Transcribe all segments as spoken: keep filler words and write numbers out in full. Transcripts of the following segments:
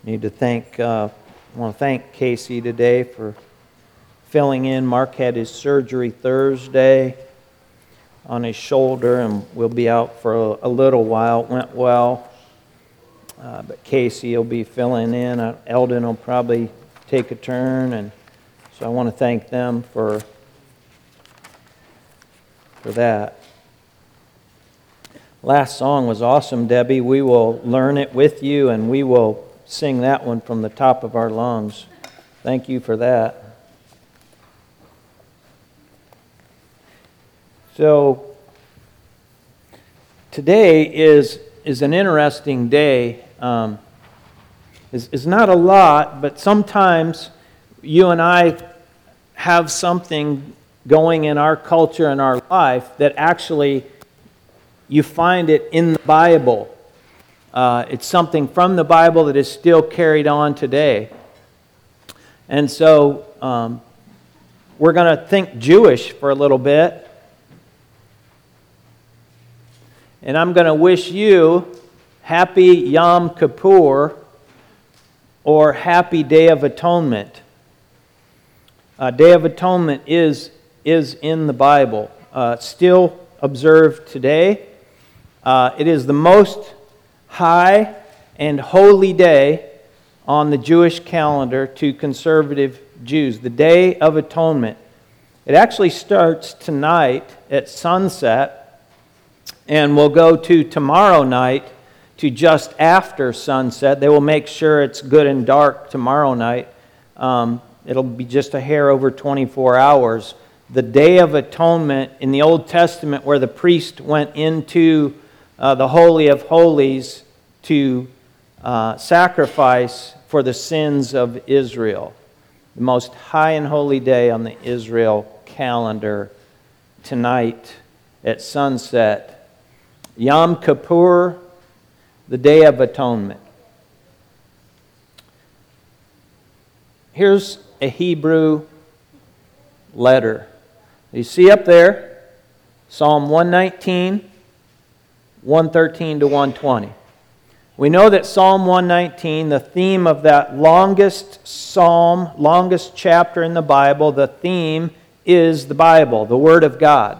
Need to thank, uh, I want to thank Casey today for filling in. Mark had his surgery Thursday on his shoulder and will be out for a, a little while. It went well, uh, but Casey will be filling in. Uh, Eldon will probably take a turn, and so I want to thank them for for that. Last song was awesome, Debbie. We will learn it with you, and we will sing that one from the top of our lungs. Thank you for that. So today is is an interesting day. Um, it's, it's not a lot, but sometimes you and I have something going in our culture and our life that actually you find it in the Bible. Uh, it's something from the Bible that is still carried on today. And so um, we're going to think Jewish for a little bit. And I'm going to wish you Happy Yom Kippur or Happy Day of Atonement. Uh, Day of Atonement is, is in the Bible, uh, still observed today. Uh, it is the most high and holy day on the Jewish calendar to conservative Jews, the Day of Atonement. It actually starts tonight at sunset and will go to tomorrow night to just after sunset. They will make sure it's good and dark tomorrow night. Um, it'll be just a hair over twenty-four hours. The Day of Atonement in the Old Testament, where the priest went into uh, the Holy of Holies to uh, sacrifice for the sins of Israel. The most high and holy day on the Israel calendar tonight at sunset. Yom Kippur, the Day of Atonement. Here's a Hebrew letter. You see up there, Psalm one nineteen, one thirteen to one twenty. We know that Psalm one nineteen, the theme of that longest psalm, longest chapter in the Bible, the theme is the Bible, the Word of God.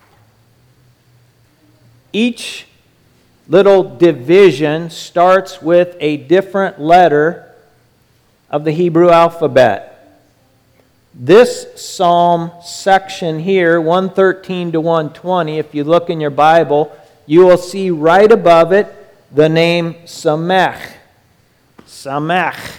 Each little division starts with a different letter of the Hebrew alphabet. This psalm section here, one thirteen to one twenty, if you look in your Bible, you will see right above it the name Samech. Samech.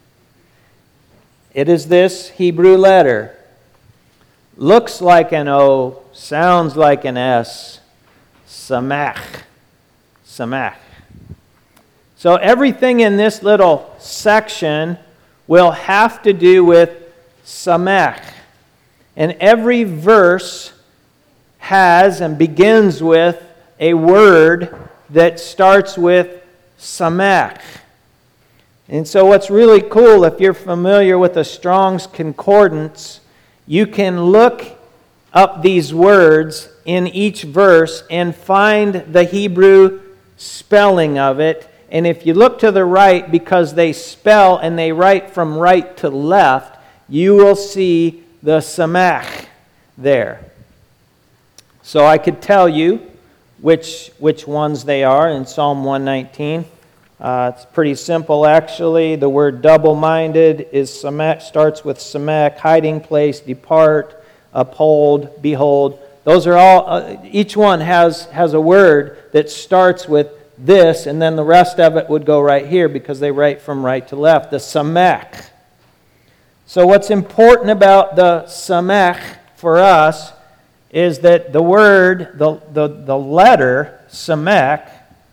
It is this Hebrew letter. Looks like an O, sounds like an S. Samech. Samech. So everything in this little section will have to do with Samech. And every verse has and begins with a word that starts with Samech. And so what's really cool, if you're familiar with the Strong's Concordance, you can look up these words in each verse and find the Hebrew spelling of it. And if you look to the right, because they spell and they write from right to left, you will see the Samech there. So I could tell you which which ones they are in Psalm one nineteen. Uh, it's pretty simple, actually. The word double-minded is Samech, starts with Samech, hiding place, depart, uphold, behold. Those are all, uh, each one has, has a word that starts with this, and then the rest of it would go right here because they write from right to left, the Samech. So what's important about the Samech for us is that the word, the, the, the letter, Samech,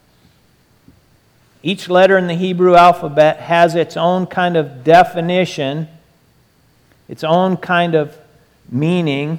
each letter in the Hebrew alphabet has its own kind of definition, its own kind of meaning.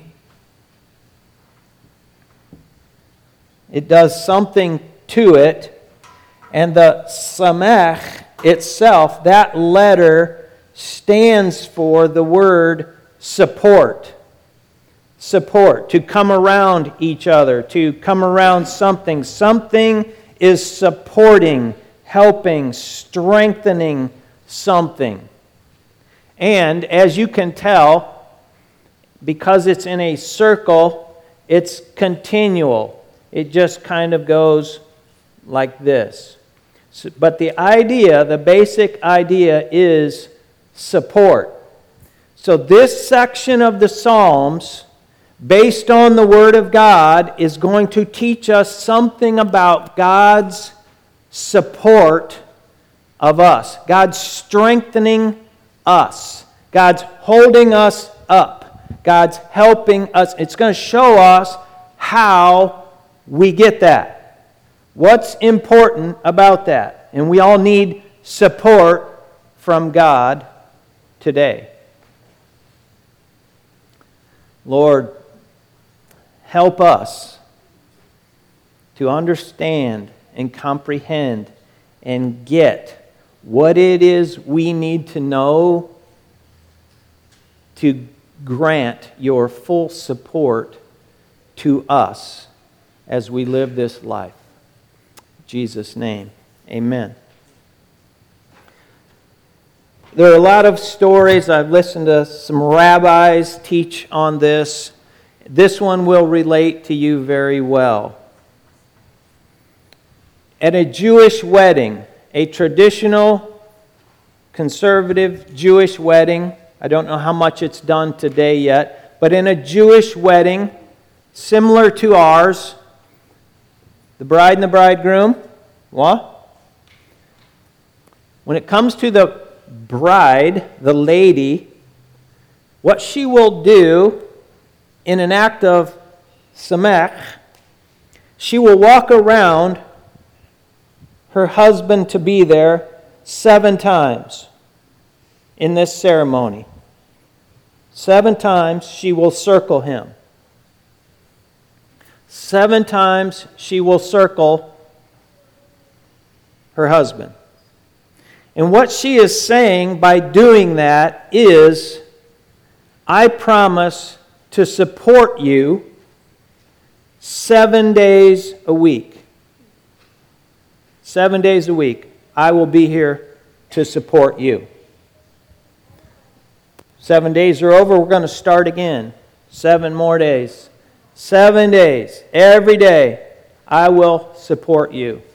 It does something to it, and the Samech itself, that letter stands for the word support. Support, to come around each other, to come around something. Something is supporting, helping, strengthening something. And as you can tell, because it's in a circle, it's continual. It just kind of goes like this. So, but the idea, the basic idea is support. So this section of the Psalms, based on the Word of God, is going to teach us something about God's support of us. God's strengthening us. God's holding us up. God's helping us. It's going to show us how we get that. What's important about that? And we all need support from God today. Lord, help us to understand and comprehend and get what it is we need to know to grant your full support to us as we live this life. In Jesus' name, amen. There are a lot of stories. I've listened to some rabbis teach on this. This one will relate to you very well. At a Jewish wedding, a traditional conservative Jewish wedding, I don't know how much it's done today yet, but in a Jewish wedding, similar to ours, the bride and the bridegroom, what? When it comes to the bride, the lady, what she will do in an act of samech, she will walk around her husband to be there seven times in this ceremony. Seven times she will circle him. Seven times she will circle her husband. And what she is saying by doing that is, I promise to support you seven days a week. Seven days a week. I will be here to support you. Seven days are over. We're going to start again. Seven more days. Seven days. Every day, I will support you.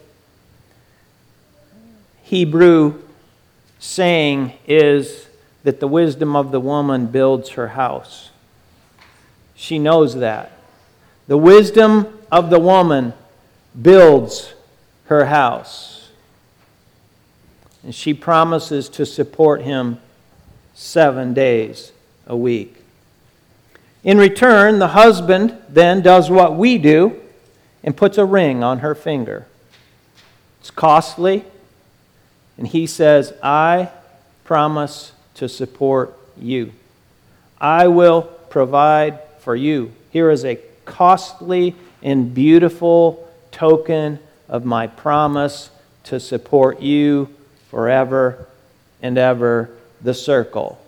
Hebrew saying is that the wisdom of the woman builds her house. She knows that. The wisdom of the woman builds her house. And she promises to support him seven days a week. In return, the husband then does what we do and puts a ring on her finger. It's costly. And he says, I promise to support you. I will provide for you. Here is a costly and beautiful token of my promise to support you forever and ever, the circle.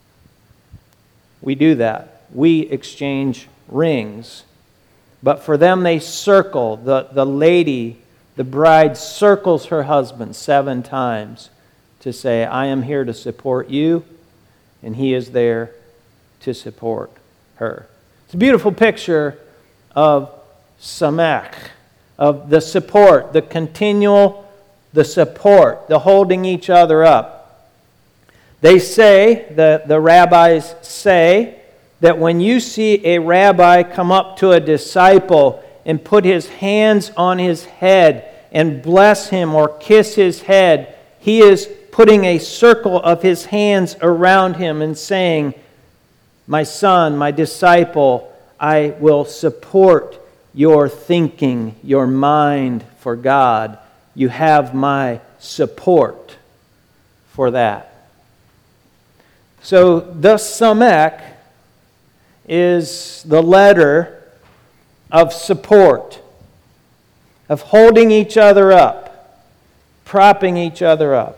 We do that. We exchange rings. But for them, they circle. The, the lady, the bride, circles her husband seven times to say, I am here to support you, and he is there to support her. It's a beautiful picture of samech, of the support, the continual, the support, the holding each other up. They say, the, the rabbis say, that when you see a rabbi come up to a disciple and put his hands on his head and bless him or kiss his head, he is putting a circle of his hands around him and saying, my son, my disciple, I will support your thinking, your mind for God. You have my support for that. So the samech is the letter of support, of holding each other up, propping each other up.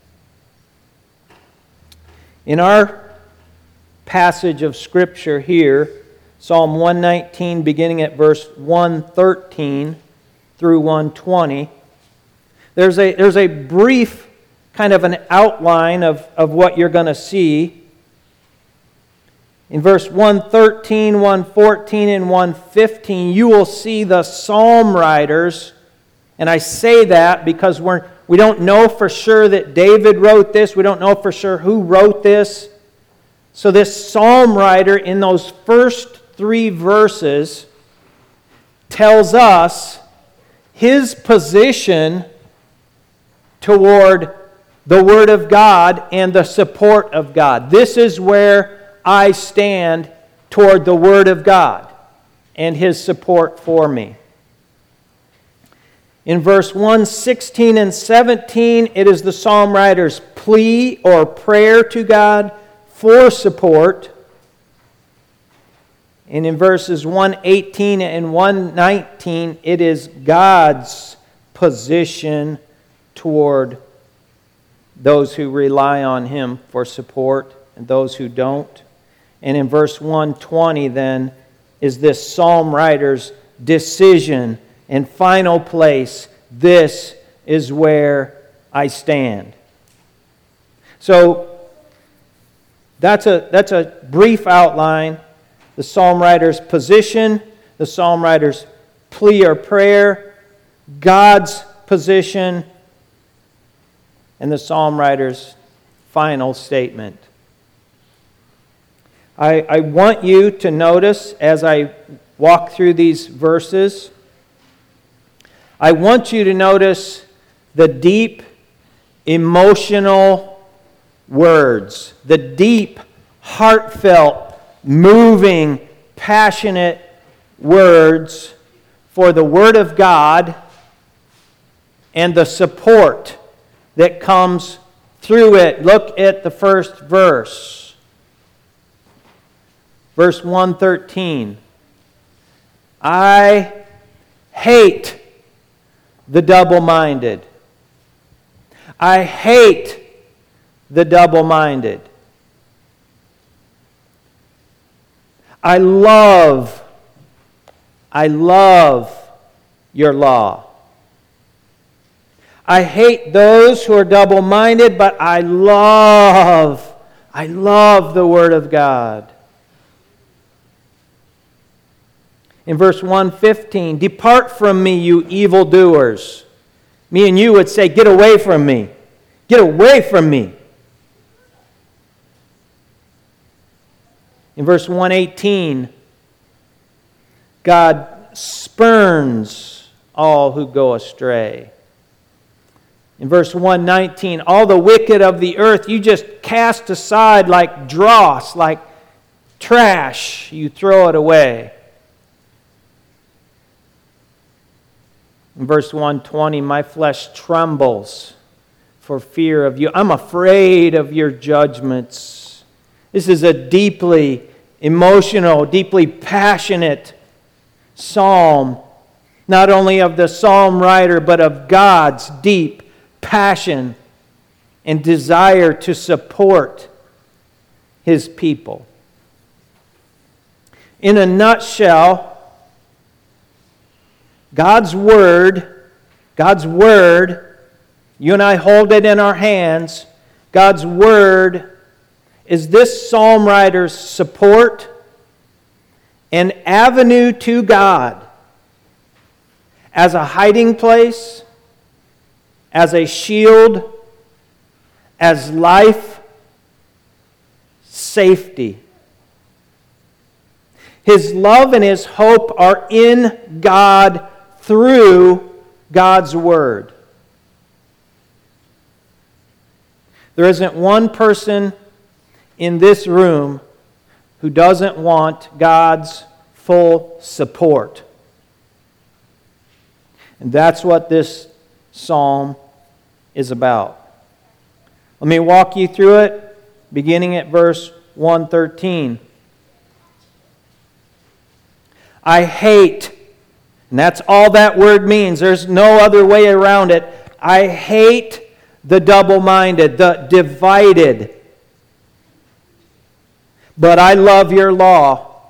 In our passage of Scripture here, Psalm one nineteen, beginning at verse one thirteen through one twenty, there's a, there's a brief kind of an outline of, of what you're going to see. In verse one thirteen, one fourteen, and one fifteen, you will see the psalm writers. And I say that because we're, we don't know for sure that David wrote this. We don't know for sure who wrote this. So this psalm writer in those first three verses tells us his position toward the Word of God and the support of God. This is where I stand toward the Word of God and His support for me. In verse one, sixteen, and seventeen, it is the psalm writer's plea or prayer to God for support. And in verses one eighteen and one nineteen, it is God's position toward those who rely on Him for support and those who don't. And in verse one twenty, then, is this psalm writer's decision and final place. This is where I stand. So, that's a, that's a brief outline. The psalm writer's position, the psalm writer's plea or prayer, God's position, and the psalm writer's final statement. I, I want you to notice as I walk through these verses, I want you to notice the deep, emotional words, the deep, heartfelt, moving, passionate words for the Word of God and the support that comes through it. Look at the first verse. Verse one thirteen. I hate the double-minded. I hate the double-minded. I love, I love your law. I hate those who are double-minded, but I love, I love the Word of God. In verse one fifteen, depart from me, you evildoers. Me and you would say, get away from me. Get away from me. In verse one eighteen, God spurns all who go astray. In verse one nineteen, all the wicked of the earth you just cast aside like dross, like trash. You throw it away. In verse one twenty, my flesh trembles for fear of you. I'm afraid of your judgments. This is a deeply emotional, deeply passionate psalm, not only of the psalm writer, but of God's deep passion and desire to support His people. In a nutshell, God's Word, God's Word, you and I hold it in our hands. God's Word is this psalm writer's support, an avenue to God as a hiding place, as a shield, as life, safety. His love and His hope are in God through God's Word. There isn't one person in this room who doesn't want God's full support. And that's what this psalm is about. Let me walk you through it, beginning at verse one thirteen. I hate, and that's all that word means. There's no other way around it. I hate the double-minded, the divided. But I love your law.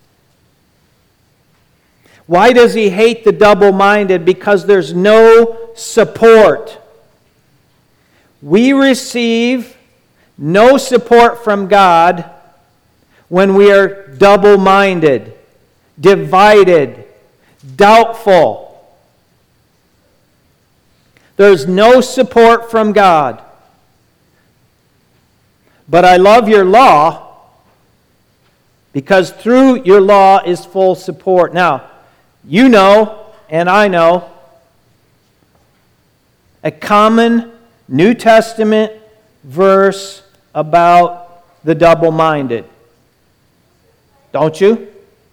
Why does he hate the double-minded? Because there's no support. We receive no support from God when we are double-minded, divided, doubtful. There's no support from God. But I love your law because through your law is full support. Now, you know, and I know, a common New Testament verse about the double-minded. Don't you?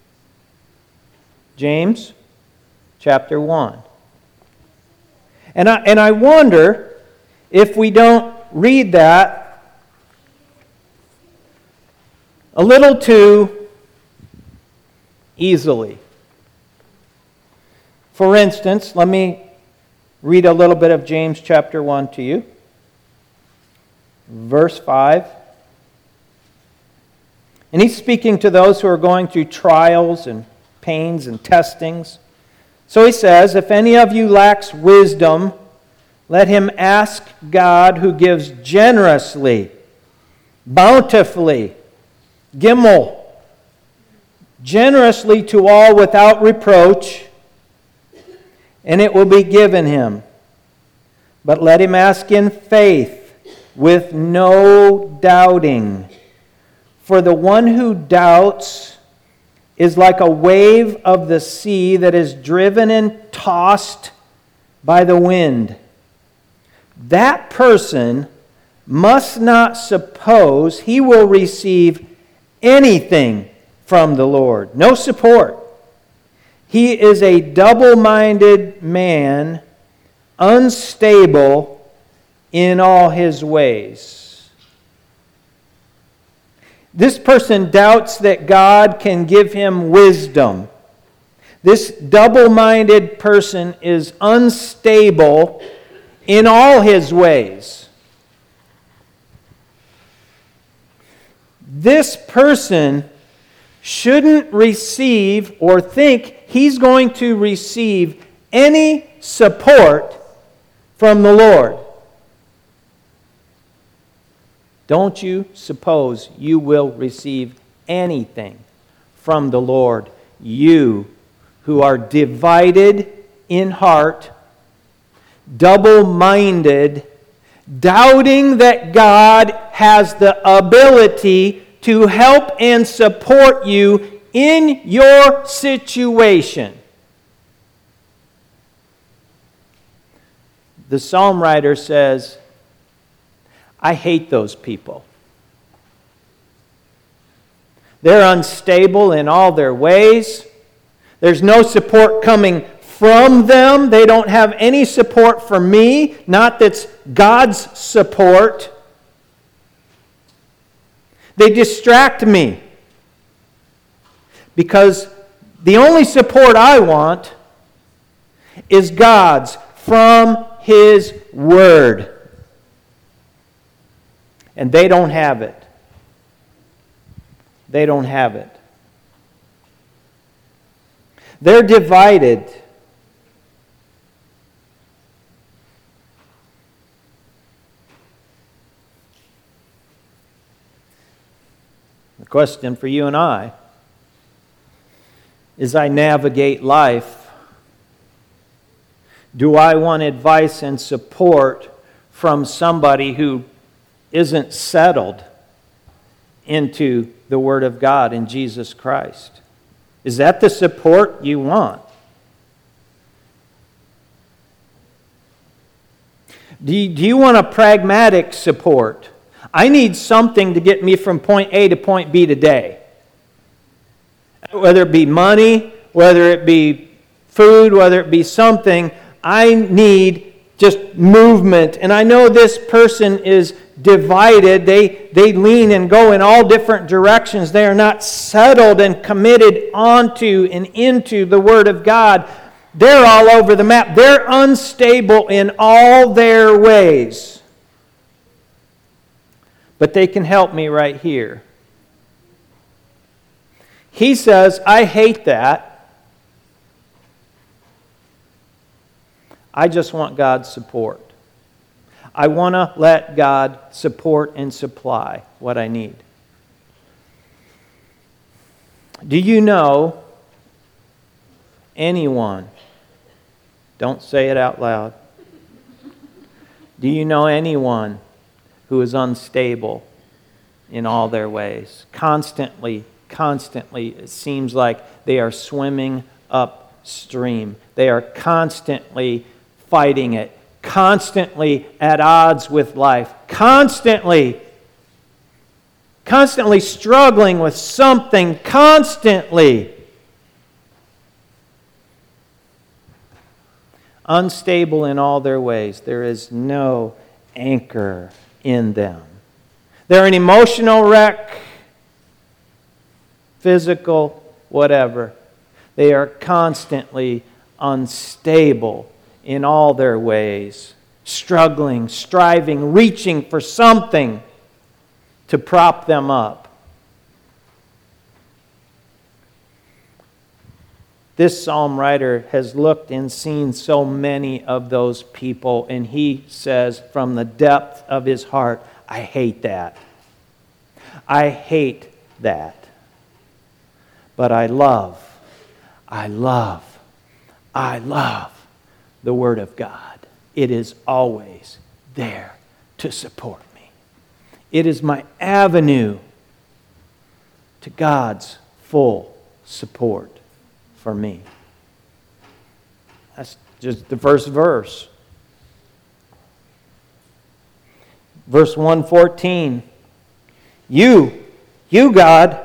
James chapter one. And I, and I wonder if we don't read that a little too easily. For instance, let me read a little bit of James chapter one to you. Verse five. And he's speaking to those who are going through trials and pains and testings. So he says, if any of you lacks wisdom, let him ask God who gives generously, bountifully, gimel, generously to all without reproach, and it will be given him. But let him ask in faith, with no doubting. For the one who doubts is like a wave of the sea that is driven and tossed by the wind. That person must not suppose he will receive anything from the Lord. No support. He is a double-minded man, unstable in all his ways. This person doubts that God can give him wisdom. This double-minded person is unstable in all his ways. This person shouldn't receive or think he's going to receive any support from the Lord. Don't you suppose you will receive anything from the Lord? You who are divided in heart, double-minded, doubting that God has the ability to help and support you in your situation. The psalm writer says, I hate those people. They're unstable in all their ways. There's no support coming from them. They don't have any support from me. Not that's God's support. They distract me. Because the only support I want is God's from His Word. And they don't have it. They don't have it. They're divided. The question for you and I, as I navigate life, do I want advice and support from somebody who isn't settled into the Word of God in Jesus Christ? Is that the support you want? Do you, do you want a pragmatic support? I need something to get me from point A to point B today. Whether it be money, whether it be food, whether it be something, I need just movement. And I know this person is divided. They, they lean and go in all different directions. They are not settled and committed onto and into the Word of God. They're all over the map. They're unstable in all their ways. But they can help me right here. He says, I hate that. I just want God's support. I want to let God support and supply what I need. Do you know anyone? Don't say it out loud. Do you know anyone who is unstable in all their ways? Constantly, constantly, it seems like they are swimming upstream. They are constantly fighting it, constantly at odds with life, constantly, constantly struggling with something, constantly. Unstable in all their ways. There is no anchor in them. They're an emotional wreck, physical, whatever. They are constantly unstable in all their ways, struggling, striving, reaching for something to prop them up. This psalm writer has looked and seen so many of those people, and he says from the depth of his heart, I hate that. I hate that. But I love, I love, I love the Word of God. It is always there to support me. It is my avenue to God's full support for me. That's just the first verse. Verse one fourteen. You, you God,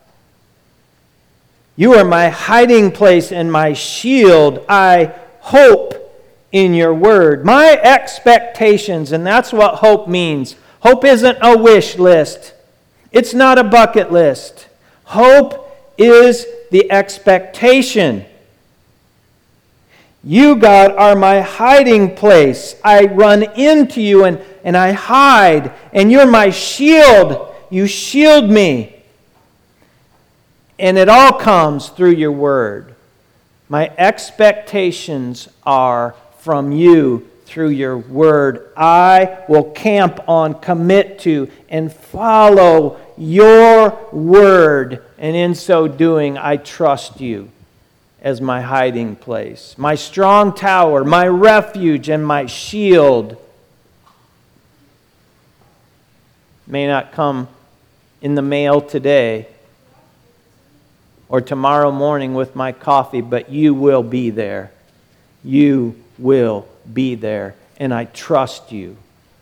you are my hiding place and my shield. I hope in your word. My expectations, and that's what hope means. Hope isn't a wish list. It's not a bucket list. Hope is the expectation. You, God, are my hiding place. I run into you and, and I hide, and you're my shield. You shield me. And it all comes through your word. My expectations are from you through your word. I will camp on, commit to, and follow your word. And in so doing, I trust you as my hiding place, my strong tower, my refuge, and my shield. May not come in the mail today or tomorrow morning with my coffee, but you will be there. You will be there, and I trust you.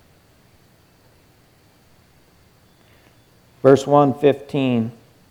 Verse one fifteen.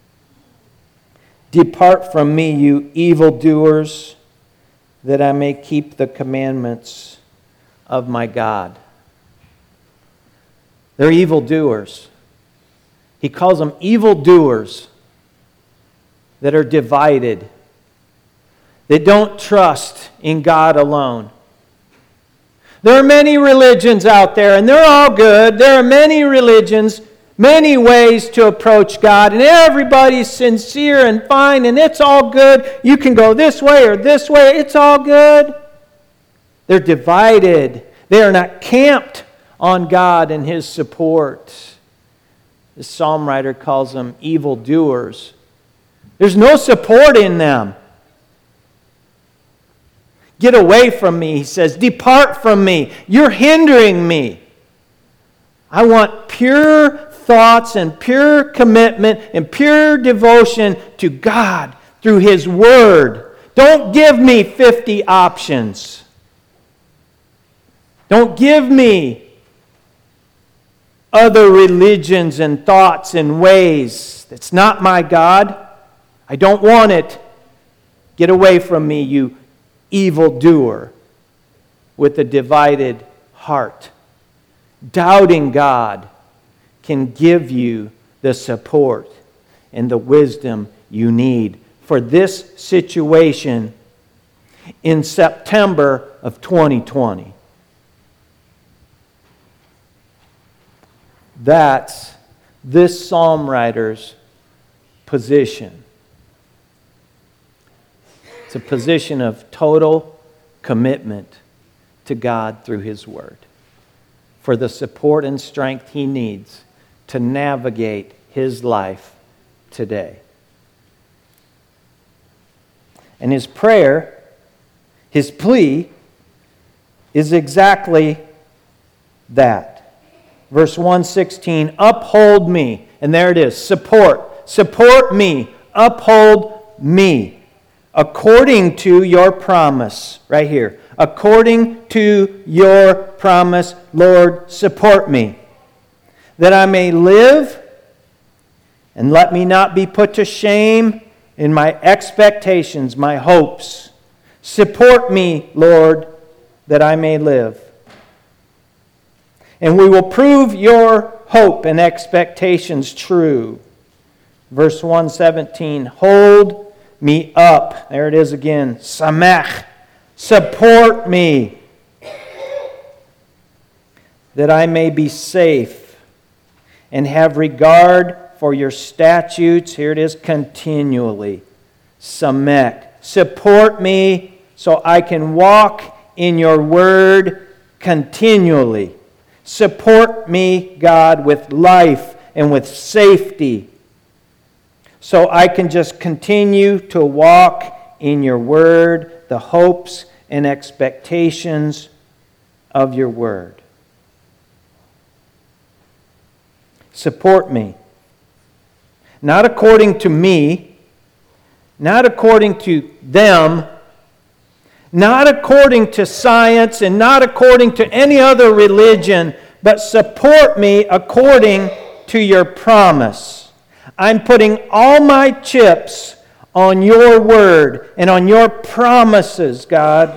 Depart from me, you evildoers, that I may keep the commandments of my God. They're evildoers. He calls them evildoers that are divided. They don't trust in God alone. There are many religions out there, and they're all good. There are many religions, many ways to approach God, and everybody's sincere and fine, and it's all good. You can go this way or this way. It's all good. They're divided. They are not camped on God and His support. The psalm writer calls them evildoers. There's no support in them. Get away from me, he says. Depart from me. You're hindering me. I want pure thoughts and pure commitment and pure devotion to God through His Word. Don't give me fifty options. Don't give me other religions and thoughts and ways. That's not my God. I don't want it. Get away from me, you evildoer with a divided heart. Doubting God can give you the support and the wisdom you need for this situation in September of twenty twenty. That's this psalm writer's position. It's a position of total commitment to God through His Word. for the support and strength he needs to navigate his life today. And his prayer, his plea, is exactly that. Verse one sixteen, uphold me. And there it is, support. Support me. Uphold me. According to your promise. Right here. According to your promise, Lord, support me. That I may live, and let me not be put to shame in my expectations, my hopes. Support me, Lord, that I may live. And we will prove your hope and expectations true. Verse one seventeen, hold me up. There it is again. Samech, support me, that I may be safe and have regard for your statutes. Here it is, continually. Samech, support me so I can walk in your word continually. Support me, God, with life and with safety, so I can just continue to walk in your word, the hopes and expectations of your word. Support me. Not according to me, not according to them, not according to science, and not according to any other religion, but support me according to your promise. I'm putting all my chips on your word and on your promises, God.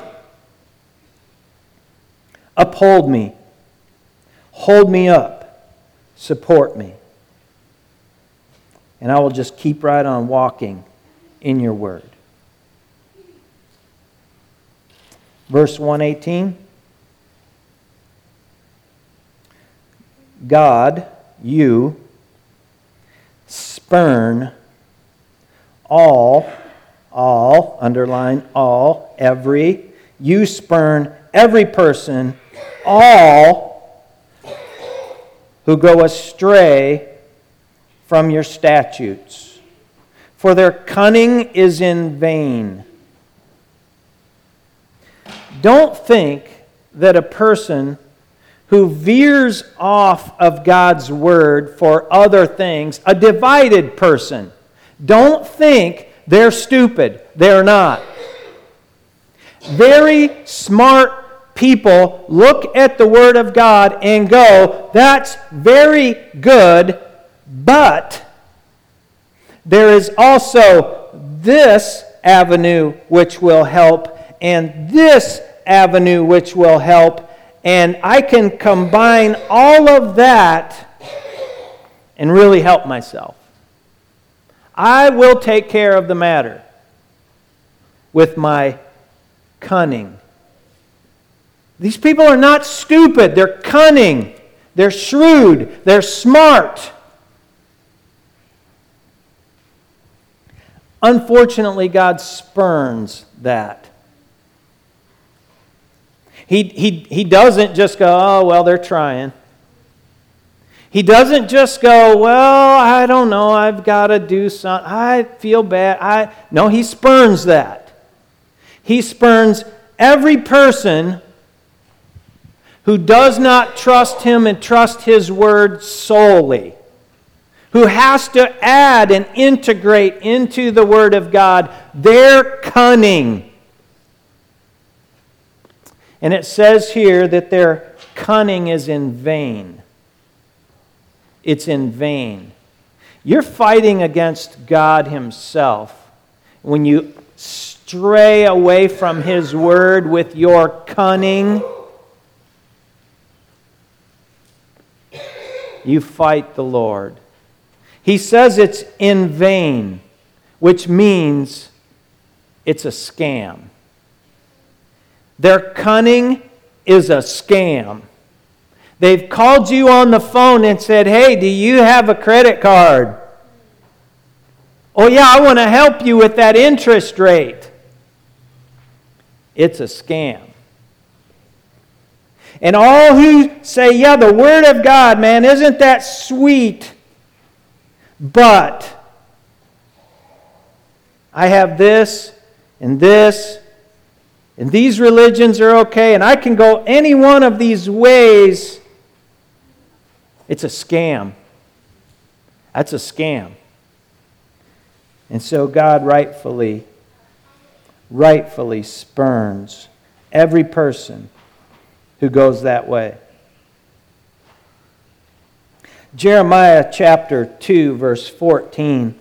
Uphold me. Hold me up. Support me. And I will just keep right on walking in your word. Verse one eighteen. God, you spurn all, all, underline all, every, you spurn every person, all who go astray from your statutes. For their cunning is in vain. Don't think that a person who veers off of God's word for other things, a divided person, don't think they're stupid. They're not. Very smart people look at the word of God and go, that's very good, but there is also this avenue which will help, and this avenue which will help, and I can combine all of that and really help myself. I will take care of the matter with my cunning. These people are not stupid. They're cunning. They're shrewd. They're smart. Unfortunately, God spurns that. He, he, he doesn't just go, oh, well, they're trying. He doesn't just go, well, I don't know, I've got to do something. I feel bad. I No, he spurns that. He spurns every person who does not trust him and trust his word solely, who has to add and integrate into the word of God their cunning. And it says here that their cunning is in vain. It's in vain. You're fighting against God himself when you stray away from his word with your cunning. You fight the Lord. He says it's in vain, which means it's a scam. Their cunning is a scam. They've called you on the phone and said, hey, do you have a credit card? Oh yeah, I want to help you with that interest rate. It's a scam. And all who say, yeah, the Word of God, man, isn't that sweet? But I have this and this, and these religions are okay, and I can go any one of these ways. It's a scam. That's a scam. And so God rightfully, rightfully spurns every person who goes that way. Jeremiah chapter two, verse fourteen.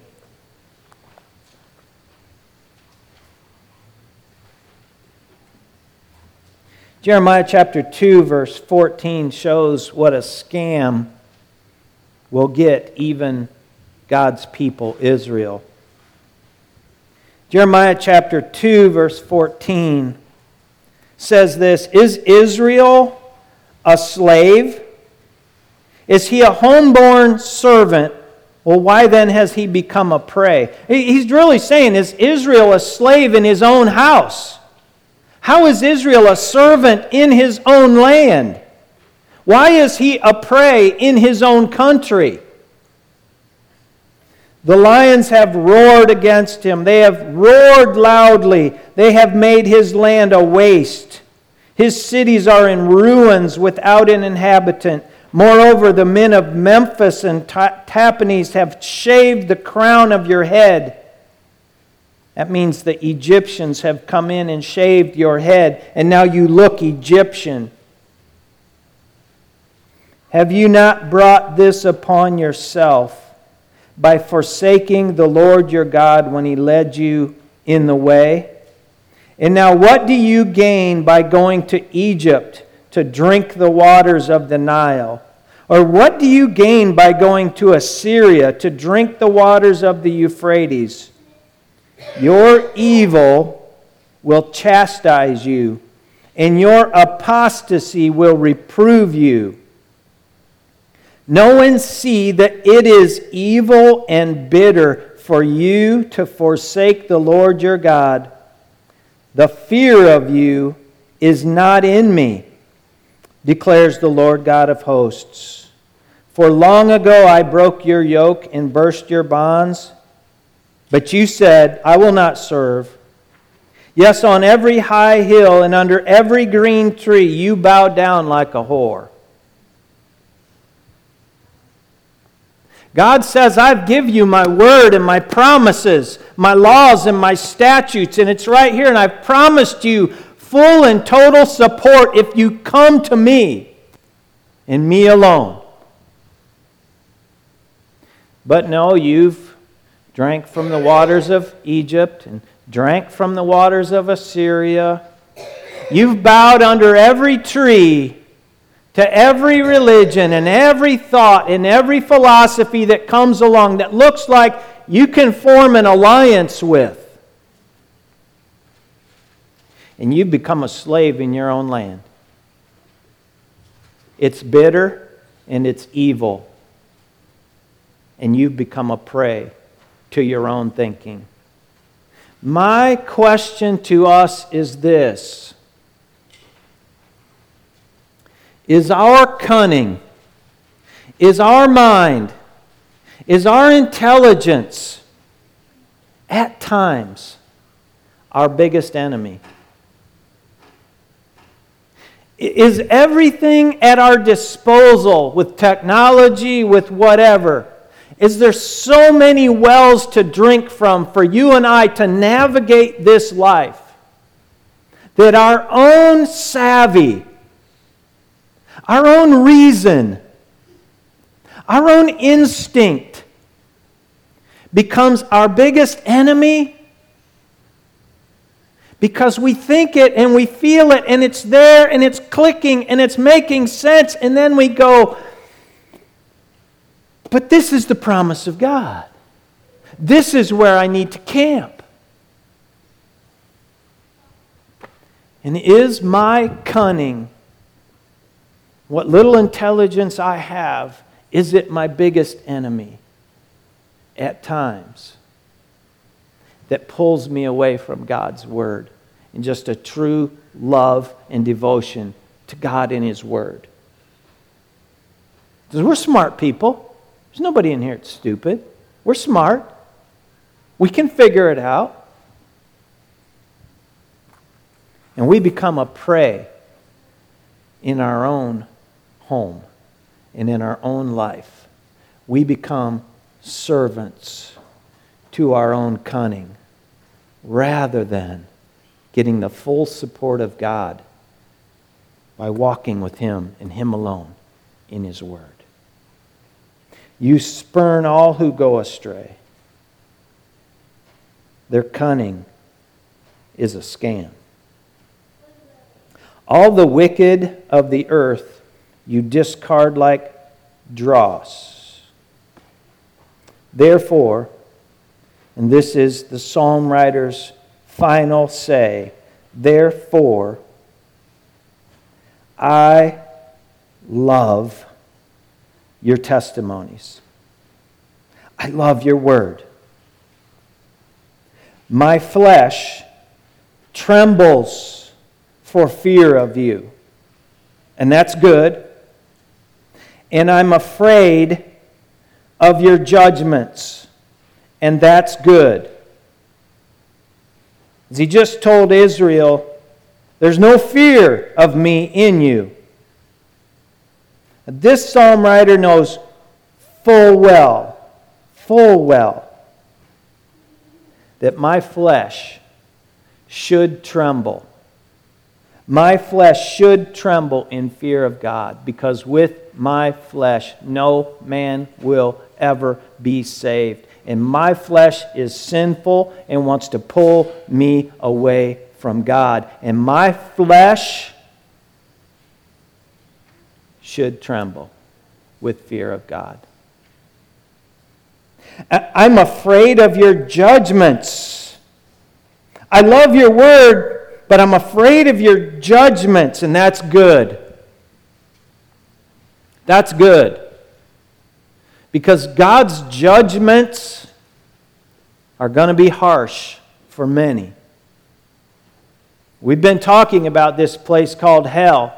Jeremiah chapter two, verse fourteen shows what a scam will get even God's people, Israel. Jeremiah chapter two, verse fourteen says this, "Is Israel a slave? Is he a homeborn servant? Well, why then has he become a prey?" He's really saying, is Israel a slave in his own house? How is Israel a servant in his own land? Why is he a prey in his own country? The lions have roared against him. They have roared loudly. They have made his land a waste. His cities are in ruins without an inhabitant. Moreover, the men of Memphis and Tahpanhes have shaved the crown of your head. That means the Egyptians have come in and shaved your head, and now you look Egyptian. Have you not brought this upon yourself by forsaking the Lord your God when He led you in the way? And now what do you gain by going to Egypt to drink the waters of the Nile? Or what do you gain by going to Assyria to drink the waters of the Euphrates? Your evil will chastise you, and your apostasy will reprove you. Know and see that it is evil and bitter for you to forsake the Lord your God. The fear of you is not in me, declares the Lord God of hosts. For long ago I broke your yoke and burst your bonds, but you said, I will not serve. Yes, on every high hill and under every green tree you bow down like a whore. God says, I've given you my word and my promises, my laws and my statutes, and it's right here, and I've promised you full and total support if you come to me and me alone. But no, you've drank from the waters of Egypt and drank from the waters of Assyria. You've bowed under every tree to every religion and every thought and every philosophy that comes along that looks like you can form an alliance with. And you become a slave in your own land. It's bitter and it's evil. And you've become a prey to your own thinking. My question to us is this. Is our cunning, is our mind, is our intelligence at times our biggest enemy? Is everything at our disposal with technology, with whatever? Is there so many wells to drink from for you and I to navigate this life that our own savvy, our own reason, our own instinct becomes our biggest enemy? Because we think it and we feel it and it's there and it's clicking and it's making sense, and then we go, but this is the promise of God. This is where I need to camp. And is my cunning, what little intelligence I have, is it my biggest enemy at times that pulls me away from God's Word and just a true love and devotion to God in His Word. Because we're smart people. There's nobody in here that's stupid. We're smart. We can figure it out. And we become a prey in our own home and in our own life. We become servants to our own cunning rather than getting the full support of God by walking with Him and Him alone in His Word. You spurn all who go astray. Their cunning is a scam. All the wicked of the earth you discard like dross. Therefore, and this is the psalm writer's final say, therefore, I love your testimonies. I love your word. My flesh trembles for fear of you. And that's good. And I'm afraid of your judgments. And that's good. As he just told Israel, there's no fear of me in you. This psalm writer knows full well, full well, that my flesh should tremble. My flesh should tremble in fear of God, because with my flesh no man will ever be saved. And my flesh is sinful and wants to pull me away from God. And my flesh should tremble with fear of God. I'm afraid of your judgments. I love your word, but I'm afraid of your judgments, and that's good. That's good. Because God's judgments are going to be harsh for many. We've been talking about this place called hell.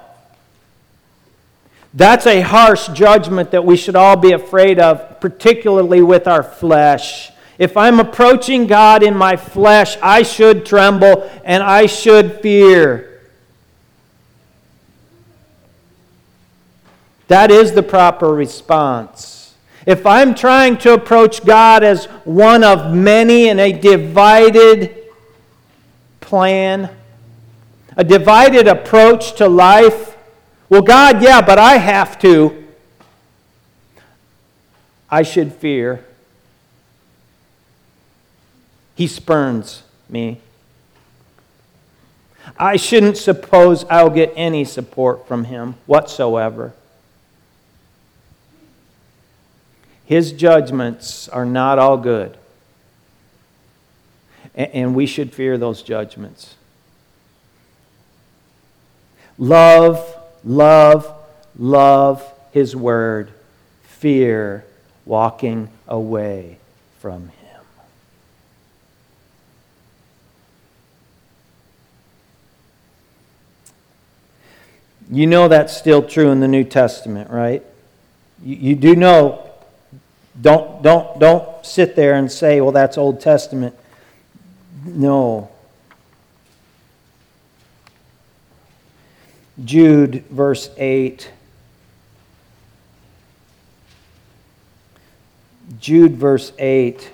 That's a harsh judgment that we should all be afraid of, particularly with our flesh. If I'm approaching God in my flesh, I should tremble and I should fear. That is the proper response. If I'm trying to approach God as one of many in a divided plan, a divided approach to life, well, God, yeah, but I have to. I should fear. He spurns me. I shouldn't suppose I'll get any support from Him whatsoever. His judgments are not all good. And we should fear those judgments. Love, love, love His word. Fear walking away from Him. You know that's still true in the New Testament, right? You, you do know. Don't, don't, don't sit there and say, well, that's Old Testament. No. Jude, verse eight. Jude, verse eight.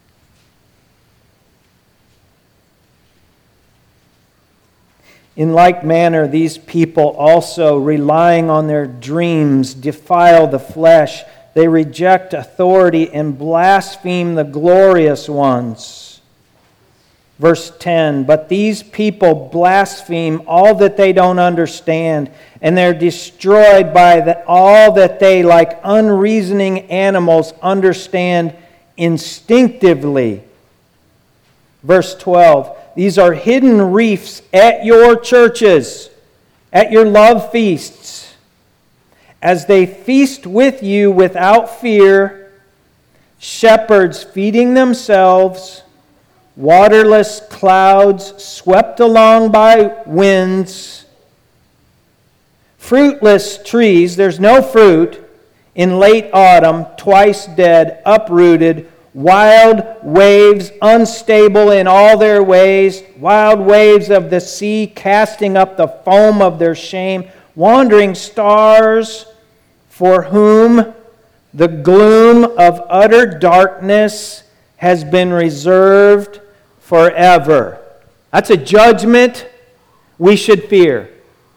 In like manner, these people also, relying on their dreams, defile the flesh. They reject authority and blaspheme the glorious ones. Verse ten, but these people blaspheme all that they don't understand, and they're destroyed by the, all that they, like unreasoning animals, understand instinctively. Verse twelve, these are hidden reefs at your churches, at your love feasts, as they feast with you without fear, shepherds feeding themselves, waterless clouds swept along by winds, Fruitless trees, there's no fruit. In late autumn, twice dead, uprooted, wild waves, unstable in all their ways, wild waves of the sea casting up the foam of their shame, wandering stars for whom the gloom of utter darkness has been reserved forever. That's a judgment we should fear.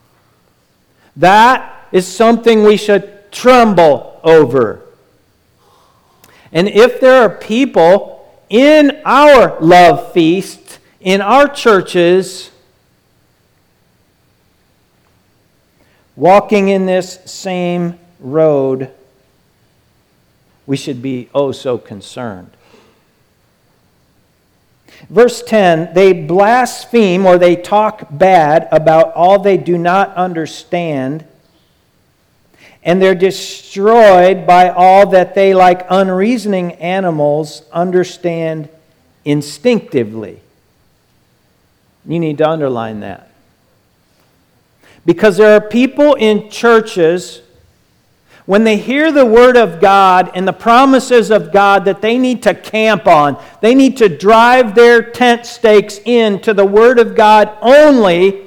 That is something we should tremble over. And if there are people in our love feast, in our churches, walking in this same road, we should be oh so concerned. Verse ten, they blaspheme or they talk bad about all they do not understand, and they're destroyed by all that they, like unreasoning animals, understand instinctively. You need to underline that. Because there are people in churches, when they hear the Word of God and the promises of God that they need to camp on, they need to drive their tent stakes into the Word of God only,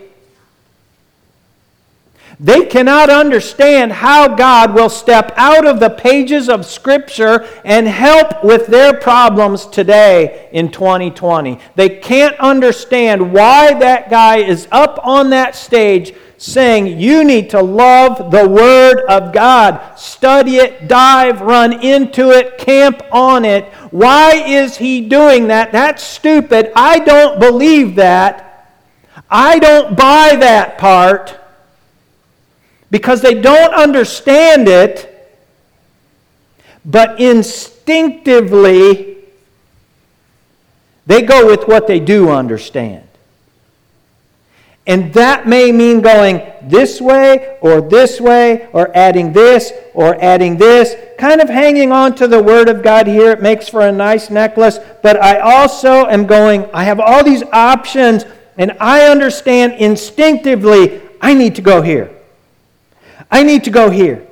they cannot understand how God will step out of the pages of Scripture and help with their problems today in twenty twenty. They can't understand why that guy is up on that stage saying, you need to love the Word of God. Study it, dive, run into it, camp on it. Why is he doing that? That's stupid. I don't believe that. I don't buy that part. Because they don't understand it, but instinctively, they go with what they do understand. And that may mean going this way, or this way, or adding this, or adding this, kind of hanging on to the Word of God here. It makes for a nice necklace, but I also am going, I have all these options, and I understand instinctively, I need to go here. I need to go here.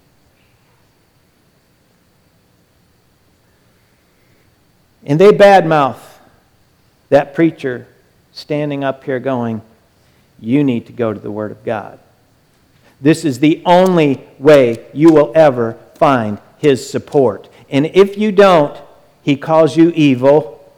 And they badmouth that preacher standing up here going, you need to go to the Word of God. This is the only way you will ever find His support. And if you don't, He calls you evil.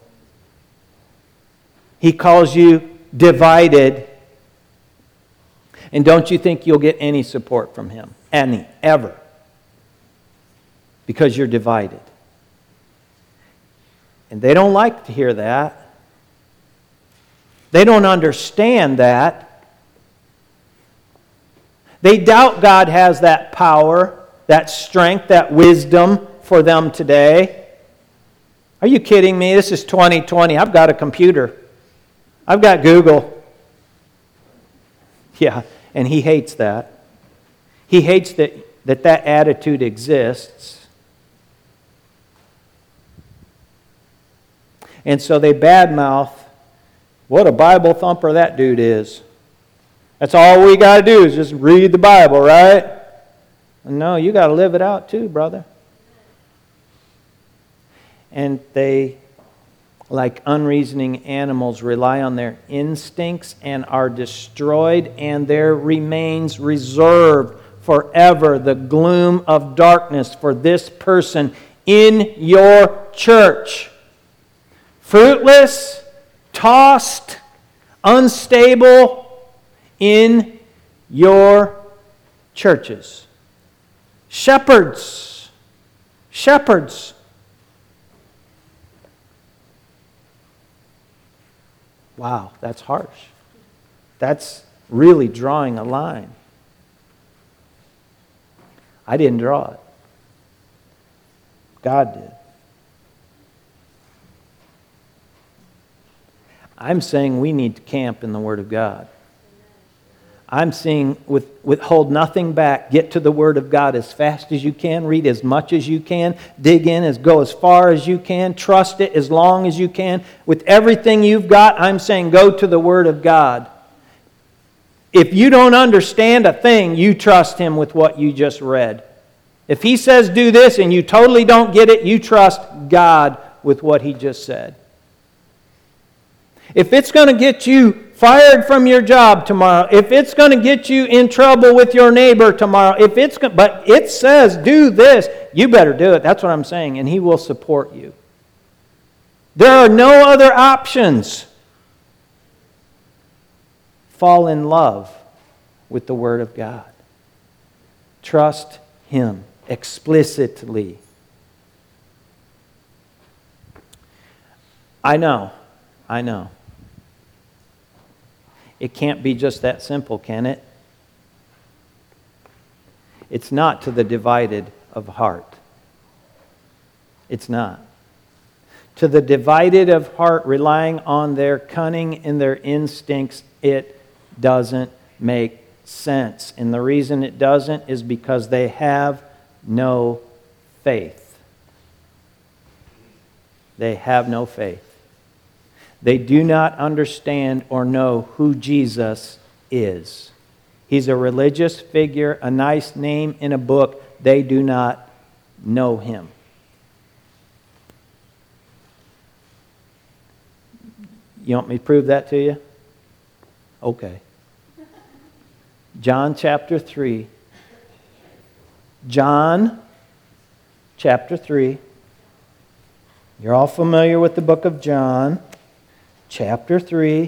He calls you divided. And don't you think you'll get any support from Him? Any, ever. Because you're divided. And they don't like to hear that. They don't understand that. They doubt God has that power, that strength, that wisdom for them today. Are you kidding me? This is twenty twenty. I've got a computer. I've got Google. Yeah. And he hates that. He hates that that, that attitude exists. And so they badmouth, what a Bible thumper that dude is. That's all we got to do is just read the Bible, right? No, you got to live it out too, brother. And they, like unreasoning animals, rely on their instincts and are destroyed, and there remains reserved forever the gloom of darkness for this person in your church. Fruitless, tossed, unstable in your churches. Shepherds. Shepherds. Wow, that's harsh. That's really drawing a line. I didn't draw it. God did. I'm saying we need to camp in the Word of God. I'm saying with, withhold nothing back. Get to the Word of God as fast as you can. Read as much as you can. Dig in, as go as far as you can. Trust it as long as you can. With everything you've got, I'm saying go to the Word of God. If you don't understand a thing, you trust Him with what you just read. If He says do this and you totally don't get it, you trust God with what He just said. If it's going to get you fired from your job tomorrow, if it's going to get you in trouble with your neighbor tomorrow, if it's go- but it says do this, you better do it. That's what I'm saying, and He will support you. There are no other options. Fall in love with the Word of God. Trust Him explicitly. I know, I know. It can't be just that simple, can it? It's not to the divided of heart. It's not. To the divided of heart, relying on their cunning and their instincts, it doesn't make sense. And the reason it doesn't is because they have no faith. They have no faith. They do not understand or know who Jesus is. He's a religious figure, a nice name in a book. They do not know Him. You want me to prove that to you? Okay. John chapter three. John chapter three. You're all familiar with the book of John. Chapter three.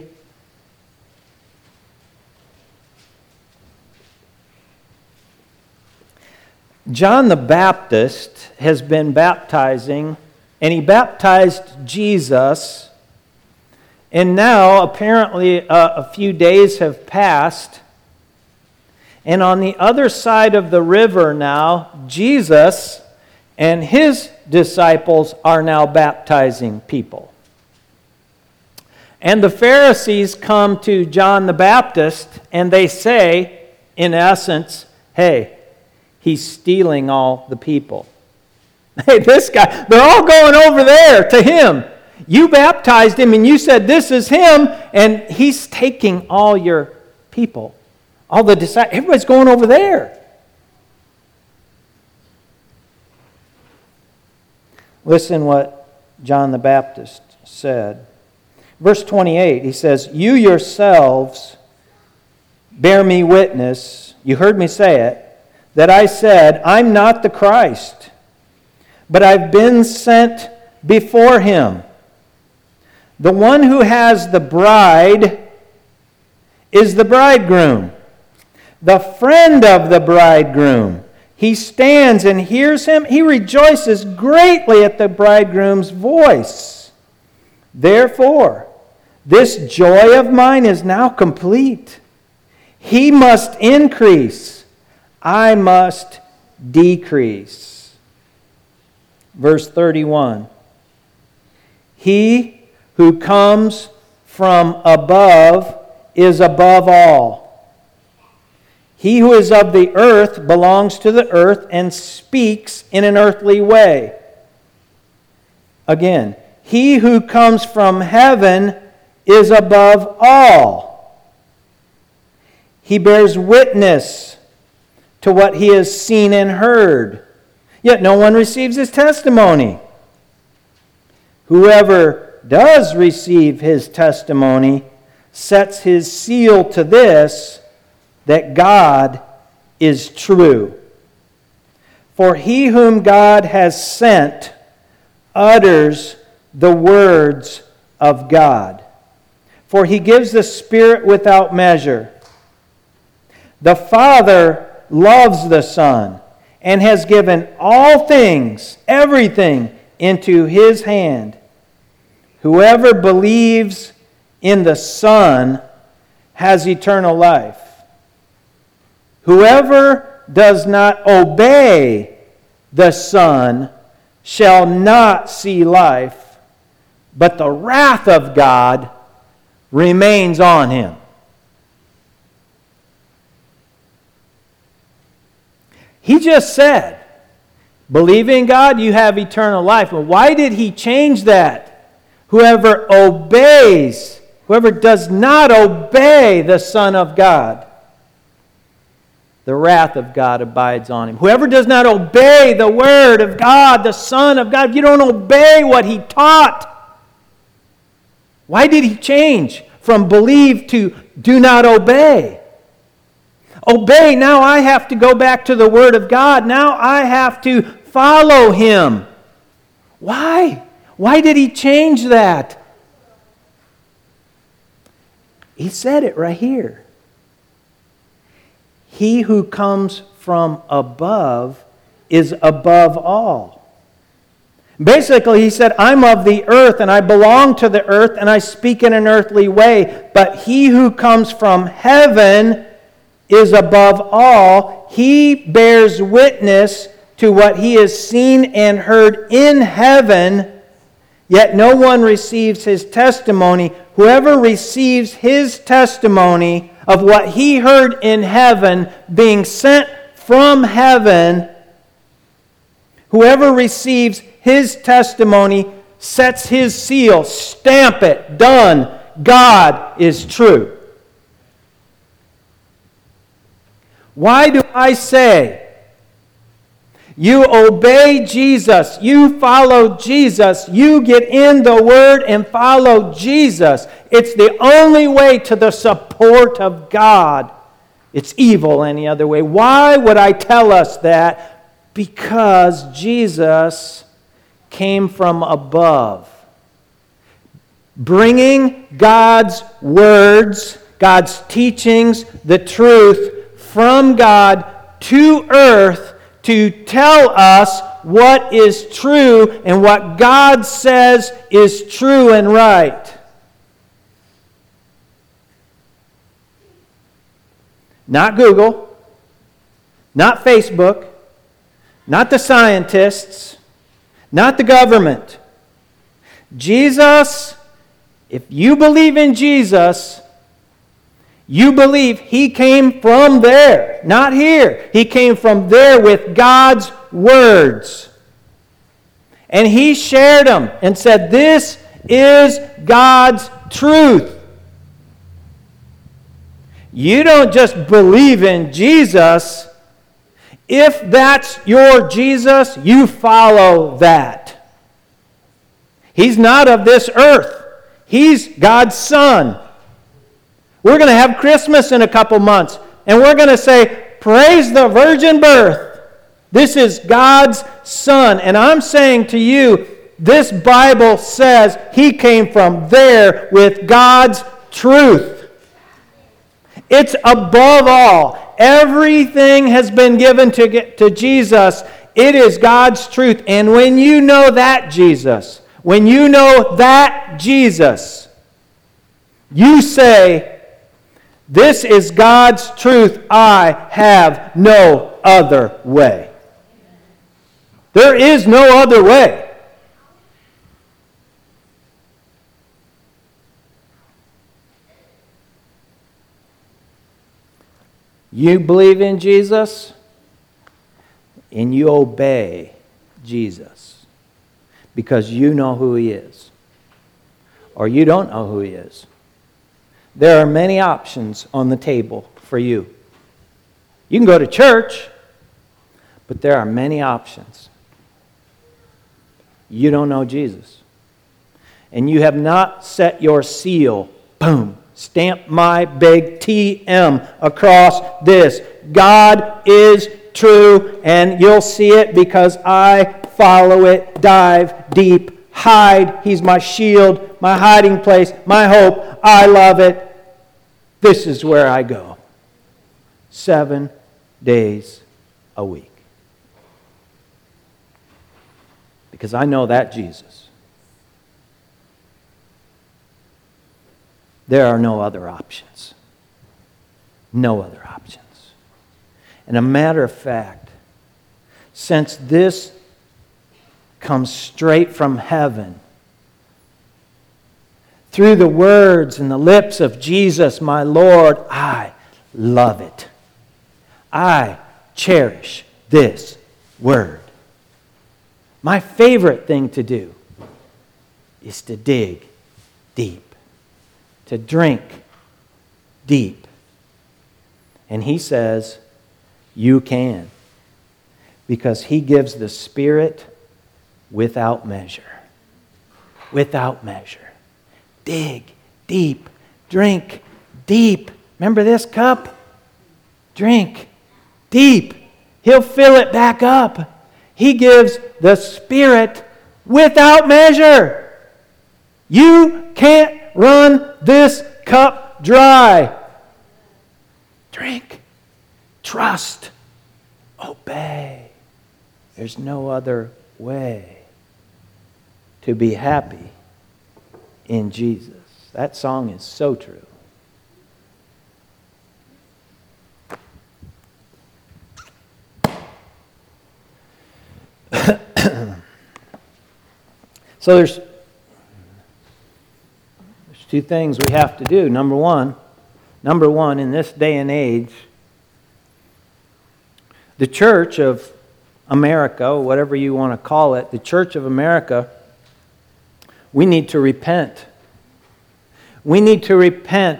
John the Baptist has been baptizing, and he baptized Jesus. And now, apparently, uh, a few days have passed. And on the other side of the river now, Jesus and His disciples are now baptizing people. And the Pharisees come to John the Baptist and they say, in essence, hey, he's stealing all the people. Hey, this guy, they're all going over there to him. You baptized him and you said this is him, and he's taking all your people. All the disciples, everybody's going over there. Listen what John the Baptist said. Verse twenty-eight, he says, "You yourselves bear me witness," you heard me say it, "that I said, I'm not the Christ, but I've been sent before Him. The one who has the bride is the bridegroom. The friend of the bridegroom, he stands and hears him. He rejoices greatly at the bridegroom's voice. Therefore, this joy of mine is now complete. He must increase. I must decrease." Verse thirty-one. "He who comes from above is above all. He who is of the earth belongs to the earth and speaks in an earthly way." Again, "He who comes from heaven is above all. He bears witness to what he has seen and heard, yet no one receives his testimony. Whoever does receive his testimony sets his seal to this, that God is true. For he whom God has sent utters the words of God. For he gives the Spirit without measure. The Father loves the Son and has given all things, everything, into His hand. Whoever believes in the Son has eternal life. Whoever does not obey the Son shall not see life, but the wrath of God remains on him." He just said, believe in God, you have eternal life. But why did He change that? Whoever obeys, whoever does not obey the Son of God the wrath of God abides on him. Whoever does not obey the word of God, the Son of God, if you don't obey what he taught, why did he change from believe to do not obey? Obey, now I have to go back to the word of God. Now I have to follow him. Why? Why did he change that? He said it right here. He who comes from above is above all. Basically, he said, I'm of the earth and I belong to the earth and I speak in an earthly way. But he who comes from heaven is above all. He bears witness to what he has seen and heard in heaven, yet no one receives his testimony. Whoever receives his testimony of what he heard in heaven, being sent from heaven, whoever receives his testimony sets his seal, stamp it, done. God is true. Why do I say, you obey Jesus, you follow Jesus, you get in the Word and follow Jesus? It's the only way to the support of God. It's evil any other way. Why would I tell us that? Because Jesus came from above, bringing God's words, God's teachings, the truth from God to earth to tell us what is true and what God says is true and right. Not Google, not Facebook, not the scientists, not the government. Jesus, if you believe in Jesus, you believe he came from there, not here. He came from there with God's words. And he shared them and said, this is God's truth. You don't just believe in Jesus. If that's your Jesus, you follow that. He's not of this earth. He's God's Son. We're going to have Christmas in a couple months, and we're going to say, praise the virgin birth. This is God's Son. And I'm saying to you, this Bible says he came from there with God's truth. It's above all. Everything has been given to, get to Jesus. It is God's truth. And when you know that Jesus, when you know that Jesus, you say, this is God's truth. I have no other way. There is no other way. You believe in Jesus and you obey Jesus because you know who he is, or you don't know who he is. There are many options on the table for you. You can go to church, but there are many options. You don't know Jesus. And you have not set your seal, boom, stamp my big T M across this. God is true, and you'll see it because I follow it, dive deep, hide. He's my shield, my hiding place, my hope. I love it. This is where I go. Seven days a week. Because I know that Jesus. There are no other options. No other options. And a matter of fact, since this comes straight from heaven, through the words and the lips of Jesus, my Lord, I love it. I cherish this word. My favorite thing to do is to dig deep, to drink deep. And he says, You can. Because He gives the Spirit without measure. Without measure. Dig deep. Drink deep. Remember this cup? Drink deep. He'll fill it back up. He gives the Spirit without measure. You can't run this cup dry. Drink. Trust. Obey. There's no other way to be happy in Jesus. That song is so true. So there's, there's two things we have to do. Number one, number one, in this day and age, the Church of America, whatever you want to call it, the Church of America, we need to repent. We need to repent.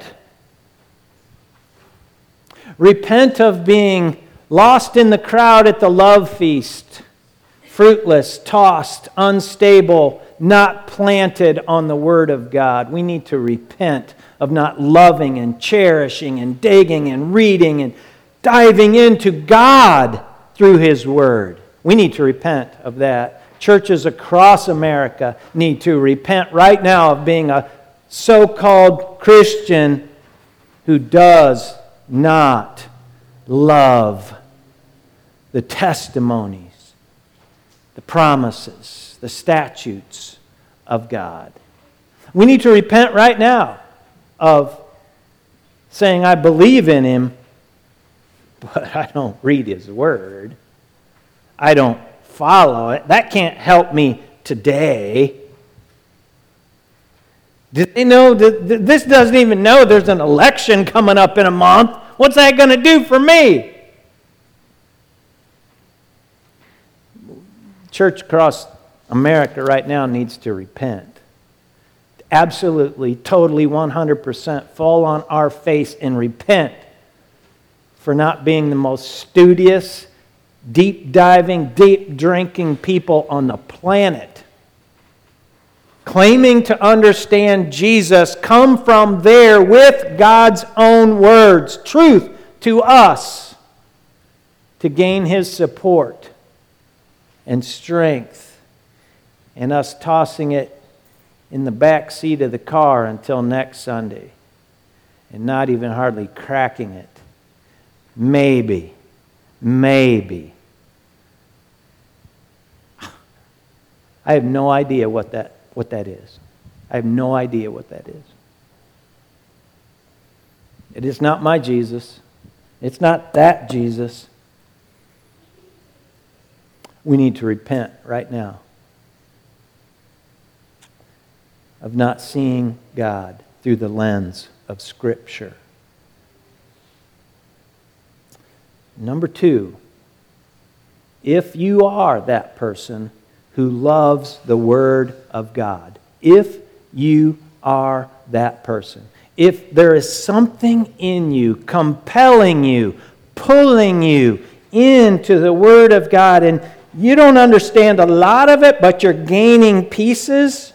Repent of being lost in the crowd at the love feast, fruitless, tossed, unstable, not planted on the Word of God. We need to repent of not loving and cherishing and digging and reading and diving into God through His Word. We need to repent of that. Churches across America need to repent right now of being a so-called Christian who does not love the testimonies, the promises, the statutes of God. We need to repent right now of saying, I believe in Him, but I don't read His Word. I don't follow it. That can't help me today. Did they know that this doesn't even know there's an election coming up in a month? What's that going to do for me? Church across America right now needs to repent. Absolutely, totally, one hundred percent fall on our face and repent for not being the most studious, deep diving, deep drinking people on the planet. Claiming to understand Jesus, come from there with God's own words, truth to us, to gain His support and strength, and us tossing it in the back seat of the car until next Sunday and not even hardly cracking it. Maybe, maybe. I have no idea what that what that is. I have no idea what that is. It is not my Jesus. It's not that Jesus. We need to repent right now of not seeing God through the lens of Scripture. Number two, if you are that person who loves the Word of God, if you are that person, if there is something in you compelling you, pulling you into the Word of God, and you don't understand a lot of it, but you're gaining pieces,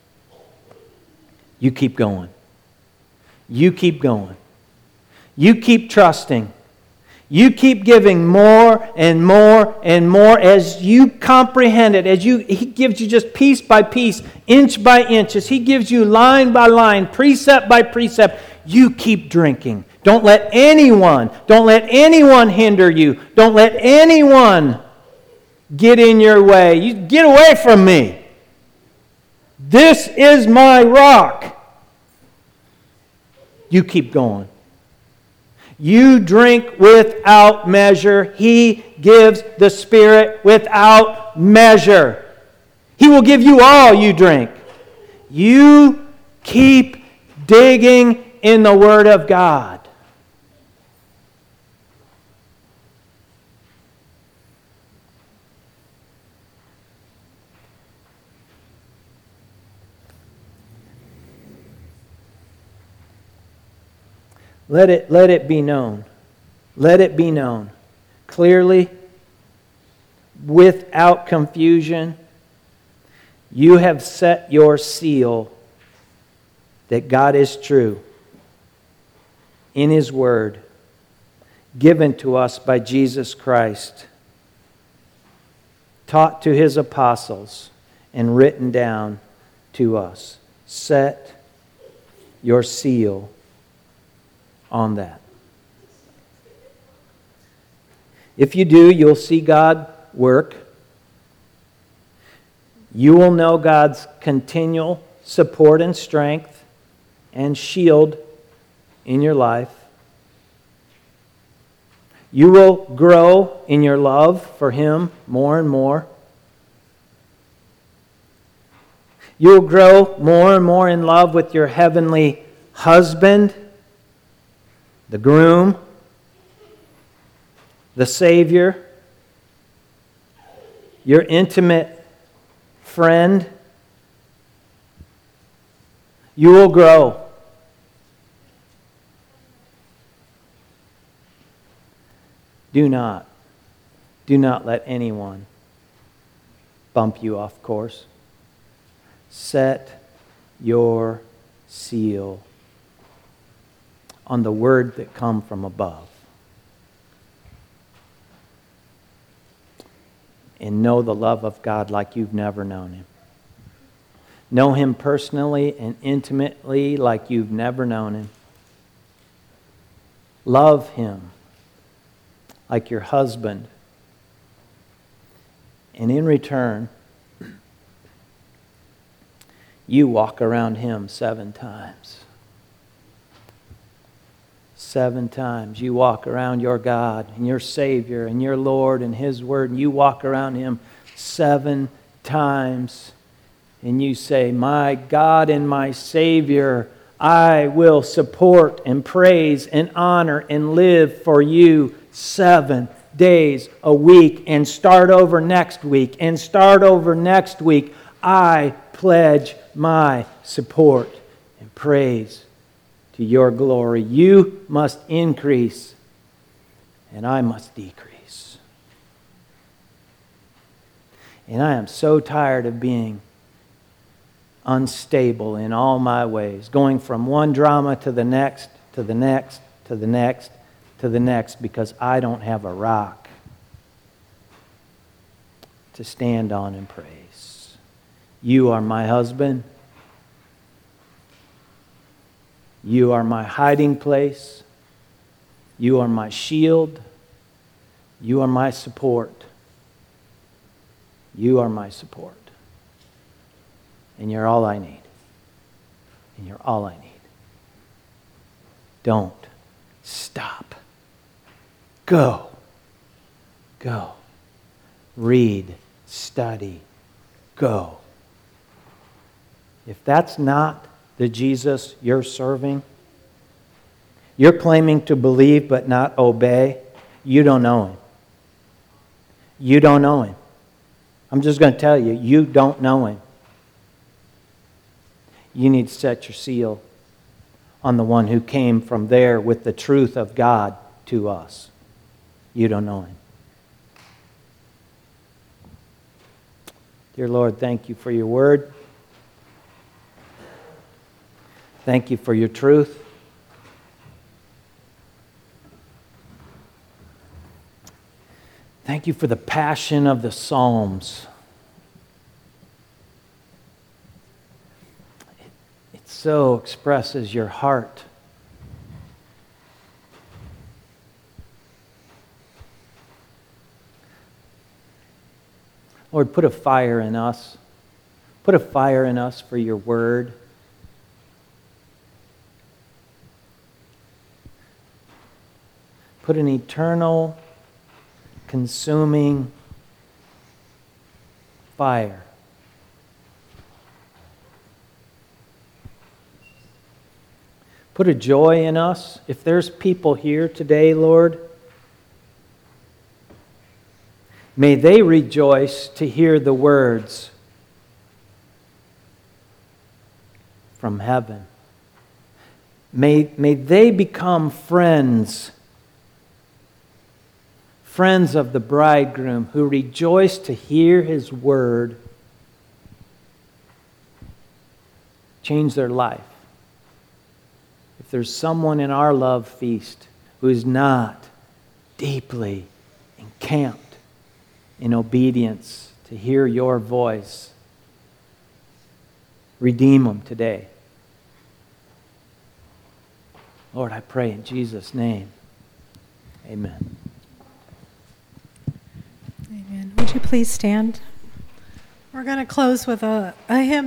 you keep going. You keep going. You keep trusting. You keep giving more and more and more as you comprehend it, as you He gives you just piece by piece, inch by inch, as He gives you line by line, precept by precept, you keep drinking. Don't let anyone, don't let anyone hinder you. Don't let anyone get in your way. You get away from me. This is my rock. You keep going. You drink without measure. He gives the Spirit without measure. He will give you all you drink. You keep digging in the Word of God. Let it, let it be known. Let it be known clearly, without confusion. You have set your seal that God is true in His Word, given to us by Jesus Christ, taught to His apostles, and written down to us. Set your seal on that. If you do, you'll see God work. You will know God's continual support and strength and shield in your life. You will grow in your love for Him more and more. You will grow more and more in love with your heavenly husband, the groom, the Savior, your intimate friend. You will grow. Do not, do not let anyone bump you off course. Set your seal on the word that come from above. And know the love of God like you've never known Him. Know Him personally and intimately like you've never known Him. Love Him like your husband. And in return, you walk around Him seven times. Seven times you walk around your God and your Savior and your Lord and His Word, and you walk around Him seven times and you say, my God and my Savior, I will support and praise and honor and live for you seven days a week, and start over next week and start over next week. I pledge my support and praise to your glory. You must increase, and I must decrease. And I am so tired of being unstable in all my ways, going from one drama to the next, to the next, to the next, to the next, because I don't have a rock to stand on and praise. You are my husband. You are my hiding place. You are my shield. You are my support. You are my support. And you're all I need. And you're all I need. Don't stop. Go. Go. Read. Study. Go. If that's not the Jesus you're serving, you're claiming to believe but not obey, you don't know Him. You don't know Him. I'm just going to tell you, you don't know Him. You need to set your seal on the one who came from there with the truth of God to us. You don't know Him. Dear Lord, thank you for your word. Thank you for your truth. Thank you for the passion of the Psalms. It, it so expresses your heart. Lord, put a fire in us. Put a fire in us for your word. Put an eternal, consuming fire. Put a joy in us. If there's people here today, Lord, may they rejoice to hear the words from heaven. May, may they become friends friends of the bridegroom who rejoice to hear his word change their life. If there's someone in our love feast who is not deeply encamped in obedience to hear your voice, redeem them today. Lord, I pray in Jesus' name. Amen. Amen. Would you please stand? We're going to close with a, a hymn.